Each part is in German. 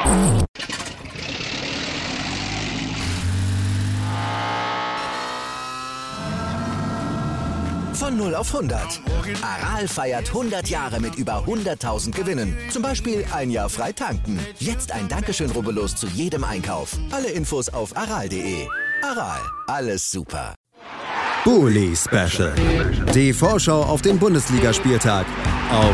Von 0 auf 100. Aral feiert 100 Jahre mit über 100.000 Gewinnen. Zum Beispiel ein Jahr frei tanken. Jetzt ein Dankeschön, rubbellos zu jedem Einkauf. Alle Infos auf aral.de. Aral, alles super. Bully Special. Die Vorschau auf den Bundesligaspieltag auf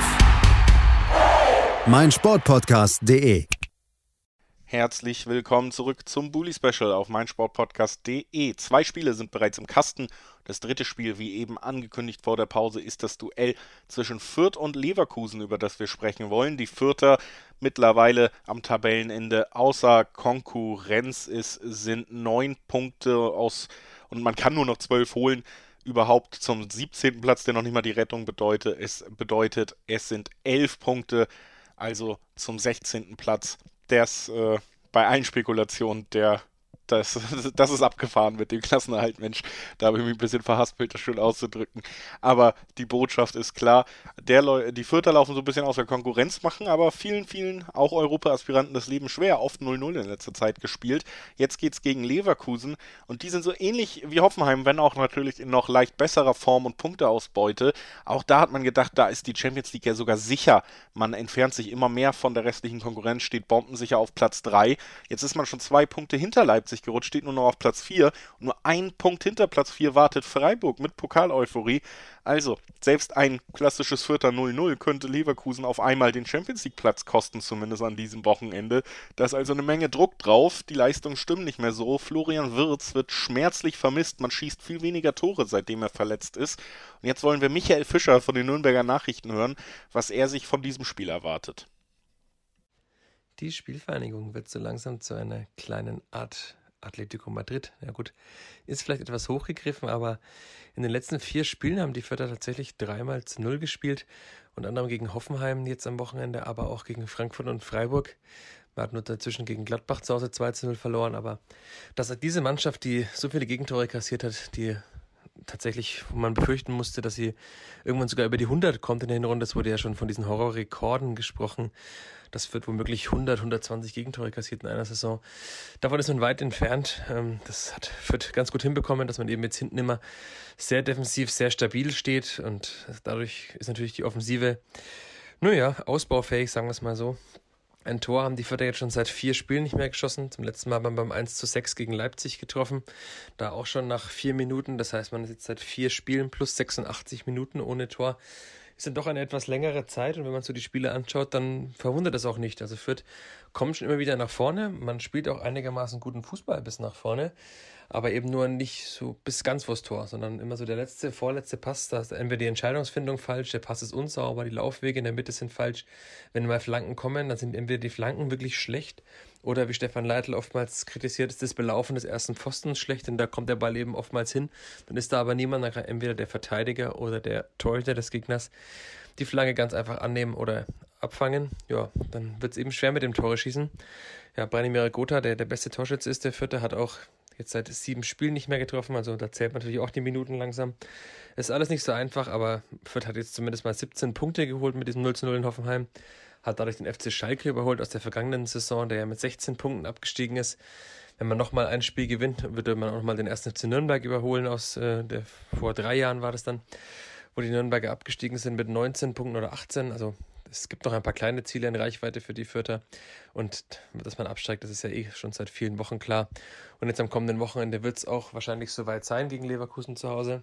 meinsportpodcast.de. Herzlich willkommen zurück zum Bully Special auf meinsportpodcast.de. 2 Spiele sind bereits im Kasten. Das dritte Spiel, wie eben angekündigt vor der Pause, ist das Duell zwischen Fürth und Leverkusen, über das wir sprechen wollen. Die Fürther mittlerweile am Tabellenende außer Konkurrenz sind 9 Punkte aus und man kann nur noch 12 holen. Überhaupt zum 17. Platz, der noch nicht mal die Rettung bedeutet. Es sind 11 Punkte, also zum 16. Platz. Das bei allen Spekulationen, das ist abgefahren mit dem Klassenerhalt, Mensch. Da habe ich mich ein bisschen verhaspelt, das schön auszudrücken. Aber die Botschaft ist klar, die Fürther laufen so ein bisschen aus der Konkurrenz, machen aber vielen, auch Europa-Aspiranten das Leben schwer, oft 0-0 in letzter Zeit gespielt. Jetzt geht's gegen Leverkusen und die sind so ähnlich wie Hoffenheim, wenn auch natürlich in noch leicht besserer Form und Punkteausbeute. Auch da hat man gedacht, da ist die Champions League ja sogar sicher. Man entfernt sich immer mehr von der restlichen Konkurrenz, steht bombensicher auf Platz 3. Jetzt ist man schon 2 Punkte hinter Leipzig gerutscht, steht nur noch auf Platz 4 und nur 1 Punkt hinter Platz 4 wartet Freiburg mit Pokaleuphorie. Also, selbst ein klassisches Vierter 0-0 könnte Leverkusen auf einmal den Champions-League-Platz kosten, zumindest an diesem Wochenende. Da ist also eine Menge Druck drauf, die Leistungen stimmen nicht mehr so. Florian Wirtz wird schmerzlich vermisst, man schießt viel weniger Tore, seitdem er verletzt ist. Und jetzt wollen wir Michael Fischer von den Nürnberger Nachrichten hören, was er sich von diesem Spiel erwartet. Die Spielvereinigung wird so langsam zu einer kleinen Art Atletico Madrid. Ja gut, ist vielleicht etwas hochgegriffen, aber in den letzten 4 Spielen haben die Vierter tatsächlich 3-0 gespielt. Unter anderem gegen Hoffenheim jetzt am Wochenende, aber auch gegen Frankfurt und Freiburg. Man hat nur dazwischen gegen Gladbach zu Hause 2-0 verloren, aber dass diese Mannschaft, die so viele Gegentore kassiert hat, die tatsächlich, wo man befürchten musste, dass sie irgendwann sogar über die 100 kommt in der Hinrunde. Es wurde ja schon von diesen Horrorrekorden gesprochen. Das wird womöglich 120 Gegentore kassiert in einer Saison. Davon ist man weit entfernt. Das hat Fürth ganz gut hinbekommen, dass man eben jetzt hinten immer sehr defensiv, sehr stabil steht und dadurch ist natürlich die Offensive, ausbaufähig, sagen wir es mal so. Ein Tor haben die Fürther jetzt schon seit 4 Spielen nicht mehr geschossen. Zum letzten Mal beim 1:6 gegen Leipzig getroffen. Da auch schon nach 4 Minuten. Das heißt, man ist jetzt seit 4 Spielen plus 86 Minuten ohne Tor. Ist dann doch eine etwas längere Zeit. Und wenn man so die Spiele anschaut, dann verwundert das auch nicht. Also Fürth kommt schon immer wieder nach vorne. Man spielt auch einigermaßen guten Fußball bis nach vorne. Aber eben nur nicht so bis ganz vors Tor, sondern immer so der vorletzte Pass, da ist entweder die Entscheidungsfindung falsch, der Pass ist unsauber, die Laufwege in der Mitte sind falsch. Wenn mal Flanken kommen, dann sind entweder die Flanken wirklich schlecht oder wie Stefan Leitl oftmals kritisiert, ist das Belaufen des ersten Pfostens schlecht, denn da kommt der Ball eben oftmals hin. Dann ist da aber niemand, dann kann entweder der Verteidiger oder der Torhüter des Gegners die Flanke ganz einfach annehmen oder abfangen. Ja, dann wird es eben schwer mit dem Tore schießen. Ja, Branimir Gotha, der beste Torschütze ist, der Vierte, hat auch jetzt seit 7 Spielen nicht mehr getroffen, also da zählt man natürlich auch die Minuten langsam. Ist alles nicht so einfach, aber Fürth hat jetzt zumindest mal 17 Punkte geholt mit diesem 0:0 in Hoffenheim. Hat dadurch den FC Schalke überholt aus der vergangenen Saison, der ja mit 16 Punkten abgestiegen ist. Wenn man nochmal ein Spiel gewinnt, würde man auch nochmal den 1. FC Nürnberg überholen vor 3 Jahren war das dann, wo die Nürnberger abgestiegen sind mit 19 Punkten oder 18, also es gibt noch ein paar kleine Ziele in Reichweite für die Fürther und dass man absteigt, das ist ja schon seit vielen Wochen klar. Und jetzt am kommenden Wochenende wird es auch wahrscheinlich soweit sein gegen Leverkusen zu Hause.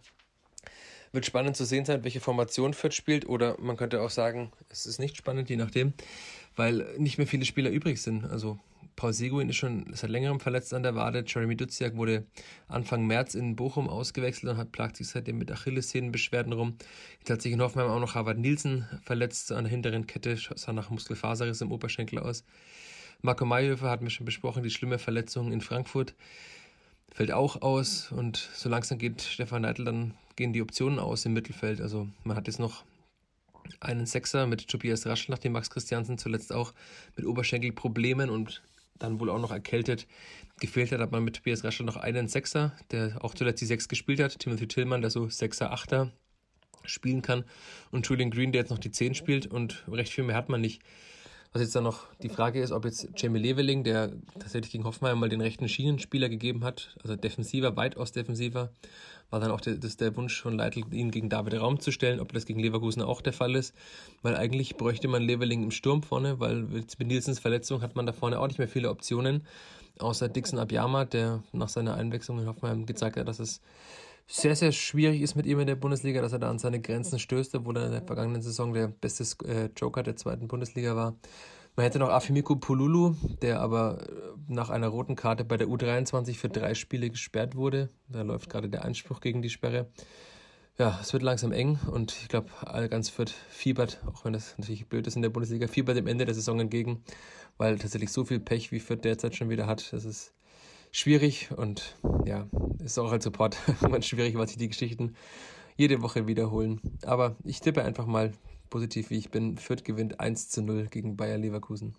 Wird spannend zu sehen sein, welche Formation Fürth spielt oder man könnte auch sagen, es ist nicht spannend, je nachdem, weil nicht mehr viele Spieler übrig sind. Also Paul Seguin ist schon seit längerem verletzt an der Wade. Jeremy Duziak wurde Anfang März in Bochum ausgewechselt und plagt sich seitdem mit Achillessehnenbeschwerden rum. Jetzt hat sich in Hoffenheim auch noch Harvard Nielsen verletzt an der hinteren Kette, sah nach Muskelfaserriss im Oberschenkel aus. Marco Mayhofer hatten wir schon besprochen, die schlimme Verletzung in Frankfurt fällt auch aus und so langsam geht Stefan Leitl, dann gehen die Optionen aus im Mittelfeld. Also man hat jetzt noch einen Sechser mit Tobias Raschel, nachdem Max Christiansen zuletzt auch mit Oberschenkelproblemen und dann wohl auch noch erkältet gefehlt hat man mit Tobias Raschel noch einen Sechser, der auch zuletzt die 6 gespielt hat. Timothy Tillmann, der so Sechser, Achter spielen kann. Und Julian Green, der jetzt noch die 10 spielt und recht viel mehr hat man nicht. Was jetzt dann noch die Frage ist, ob jetzt Jamie Leveling, der tatsächlich gegen Hoffenheim mal den rechten Schienenspieler gegeben hat, also defensiver, weitaus defensiver, war dann auch der Wunsch von Leitl, ihn gegen David Raum zu stellen, ob das gegen Leverkusen auch der Fall ist, weil eigentlich bräuchte man Leveling im Sturm vorne, weil mit Nielsens Verletzung hat man da vorne auch nicht mehr viele Optionen, außer Dixon Abiyama, der nach seiner Einwechslung in Hoffenheim gezeigt hat, dass es sehr, sehr schwierig ist mit ihm in der Bundesliga, dass er da an seine Grenzen stößt, obwohl er in der vergangenen Saison der beste Joker der 2. Bundesliga war. Man hätte noch Afimiku Pululu, der aber nach einer roten Karte bei der U23 für 3 Spiele gesperrt wurde. Da läuft gerade der Einspruch gegen die Sperre. Ja, es wird langsam eng und ich glaube, ganz Fürth fiebert, auch wenn das natürlich blöd ist in der Bundesliga, fiebert dem Ende der Saison entgegen, weil tatsächlich so viel Pech wie Fürth derzeit schon wieder hat, das ist schwierig und ja, ist auch als Support immer schwierig, weil sich die Geschichten jede Woche wiederholen. Aber ich tippe einfach mal positiv, wie ich bin. Fürth gewinnt 1:0 gegen Bayer Leverkusen.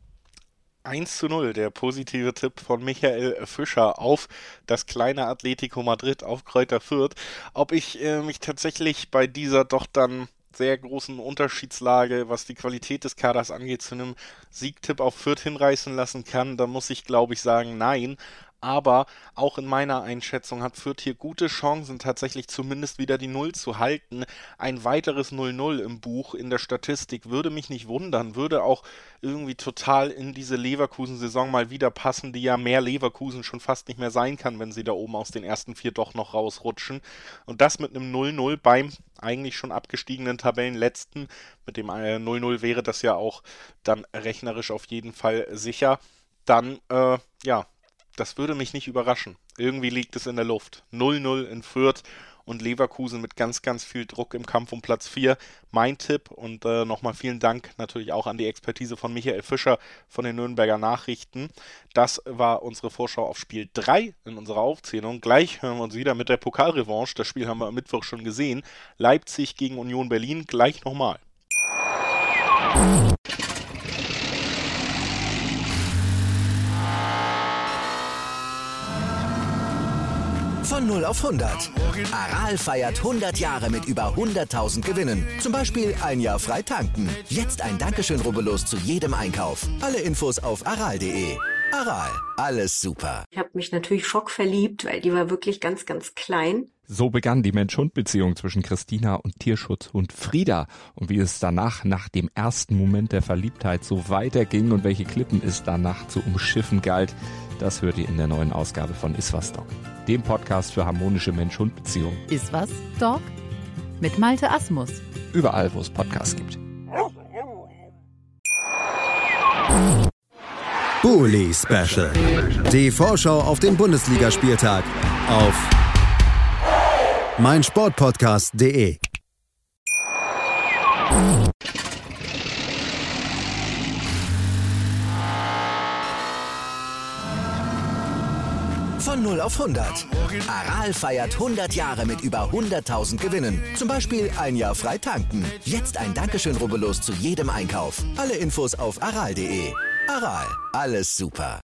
1:0, der positive Tipp von Michael Fischer auf das kleine Atletico Madrid, auf Kräuter Fürth. Ob ich mich tatsächlich bei dieser doch dann sehr großen Unterschiedslage, was die Qualität des Kaders angeht, zu einem Siegtipp auf Fürth hinreißen lassen kann, da muss ich, glaube ich, sagen, nein. Aber auch in meiner Einschätzung hat Fürth hier gute Chancen, tatsächlich zumindest wieder die 0 zu halten. Ein weiteres 0:0 im Buch, in der Statistik, würde mich nicht wundern, würde auch irgendwie total in diese Leverkusen-Saison mal wieder passen, die ja mehr Leverkusen schon fast nicht mehr sein kann, wenn sie da oben aus den ersten 4 doch noch rausrutschen. Und das mit einem 0:0 beim eigentlich schon abgestiegenen Tabellenletzten. Mit dem 0:0 wäre das ja auch dann rechnerisch auf jeden Fall sicher. Dann, das würde mich nicht überraschen. Irgendwie liegt es in der Luft. 0:0 in Fürth und Leverkusen mit ganz, ganz viel Druck im Kampf um Platz 4. Mein Tipp und nochmal vielen Dank natürlich auch an die Expertise von Michael Fischer von den Nürnberger Nachrichten. Das war unsere Vorschau auf Spiel 3 in unserer Aufzählung. Gleich hören wir uns wieder mit der Pokalrevanche. Das Spiel haben wir am Mittwoch schon gesehen. Leipzig gegen Union Berlin. Gleich nochmal. Von 0 auf 100. Aral feiert 100 Jahre mit über 100.000 Gewinnen. Zum Beispiel ein Jahr frei tanken. Jetzt ein Dankeschön, rubbellos zu jedem Einkauf. Alle Infos auf aral.de. Aral, alles super. Ich habe mich natürlich schockverliebt, weil die war wirklich ganz, ganz klein. So begann die Mensch-Hund-Beziehung zwischen Christina und Tierschutzhund Frieda. Und wie es danach, nach dem ersten Moment der Verliebtheit, so weiterging und welche Klippen es danach zu umschiffen galt, das hört ihr in der neuen Ausgabe von Iswas Dog, dem Podcast für harmonische Mensch-Hund-Beziehungen. Iswas Dog mit Malte Asmus. Überall, wo es Podcasts gibt. Bully Special. Die Vorschau auf den Bundesligaspieltag auf meinsportpodcast.de. Von 0 auf 100. Aral feiert 100 Jahre mit über 100.000 Gewinnen. Zum Beispiel ein Jahr frei tanken. Jetzt ein Dankeschön, rubbellos zu jedem Einkauf. Alle Infos auf aral.de. Aral, alles super.